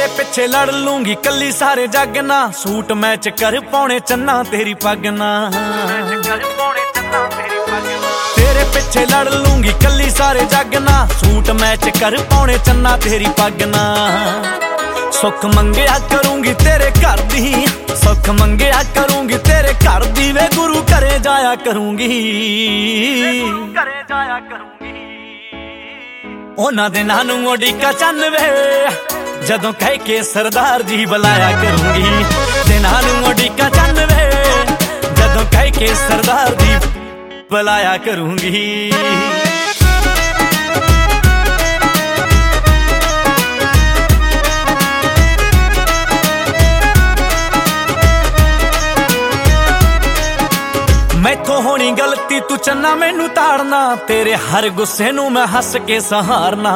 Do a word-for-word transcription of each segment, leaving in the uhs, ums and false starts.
पिछे लड़ लूंगी कली सारे जग ना, सूट मैच कर पौने चन्ना तेरी पग ना। तेरे पिछे लड़ लूंगी कली सारे जग ना, सूट मैच कर पौने चन्ना तेरी पग ना। सुख मंगया करूंगी तेरे घर दी, सुख मंगया करूंगी तेरे घर दी, वे गुरु करे जाया करूंगी, करे जाया करूंगी। उन्हां दे नां नूं उड़ीका चन्न वे, जदों कह के सरदार जी बुलाया करूंगी। दिनां नूं उड़ीका चन्न वे, जदों कह के सरदार जी बुलाया करूंगी। मैथों होनी गलती तू चन्ना मैनू ताड़ना, तेरे हर गुस्से नू मैं हस के सहारना।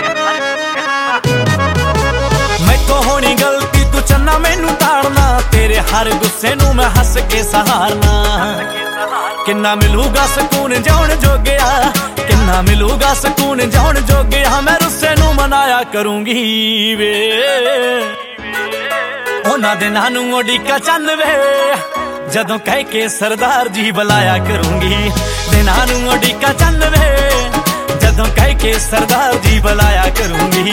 मैथों होनी गलती तू चन्ना मैनू ताड़ना, तेरे हर गुस्से नू मैं हस के सहारना। किन्ना मिलूगा सकून जाउण जोगिया, किन्ना मिलूगा सकून जाउण जोगिया, मैं रुस्से नू मनाया करूंगी वे। उन्हां दे नां नूं उड़ीका चन्न वे, जदों कह के सरदार जी बुलाया करूंगी। दिनां नूं उड़ीका चन्न वे, जदों कह के सरदार जी बुलाया करूंगी।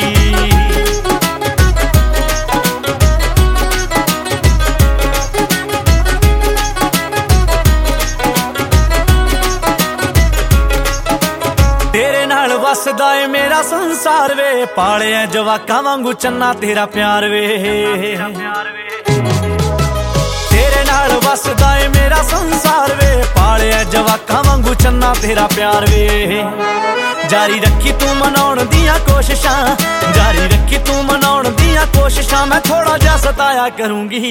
तेरे नाल वसदा ए मेरा संसार वे, पालिया जवाकां वांगू चन्ना तेरा प्यार वे। तेरे नाल वसदा ए मेरा संसार वे, पालिया जवाकां वांगू चन्ना तेरा प्यार वे। जारी रखी तू मनाउण दियां कोशिशां, जारी रखी तू मनाउण दियां कोशिशां, मैं थोड़ा जा सताया करूंगी।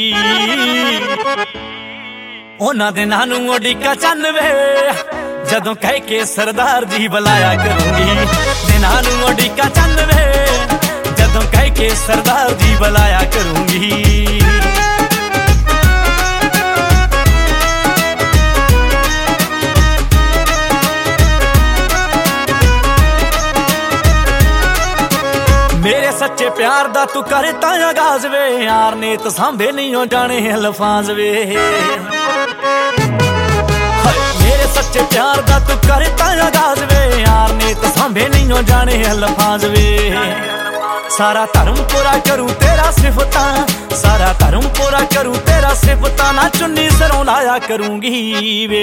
उन्हां दे नां नूं उड़ीका चन्न वे, जदों कह के सरदार जी बुलाया करूंगी। दिनां नूं उड़ीका चन्न वे, जदों कह के सरदार जी बुलाया करूंगी। मेरे सच्चे प्यार दा तू करता आगाज वे, यार ने तो सांभे नहीं हो जाने अल्फाज वे। मेरे सच्चे प्यार दा तू करता आगाज वे, यार ने तो सांभे नहीं हो जाने अल्फाज वे। सारा धर्म पूरा करूं तेरा सिफता, सारा धर्म पूरा करूं तेरा सिफता, ना चुन्नी सरों लाया करूंगी वे।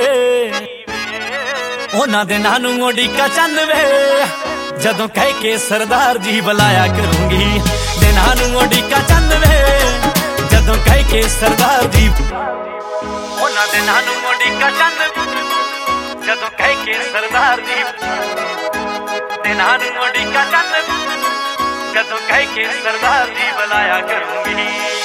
उन्हां दे नां नूं उड़ीका चन्न वे, जदों कह के सरदार जी बुलाया करूंगी। दिनां नूं उड़ीका चन्न वे, जदों कह के सरदार जी। उन्हां दे नां नूं उड़ीका चन्न, जदों कह के सरदार जी। दिनां नूं उड़ीका चन्न, जदों कह के सरदार जी बुलाया करूंगी।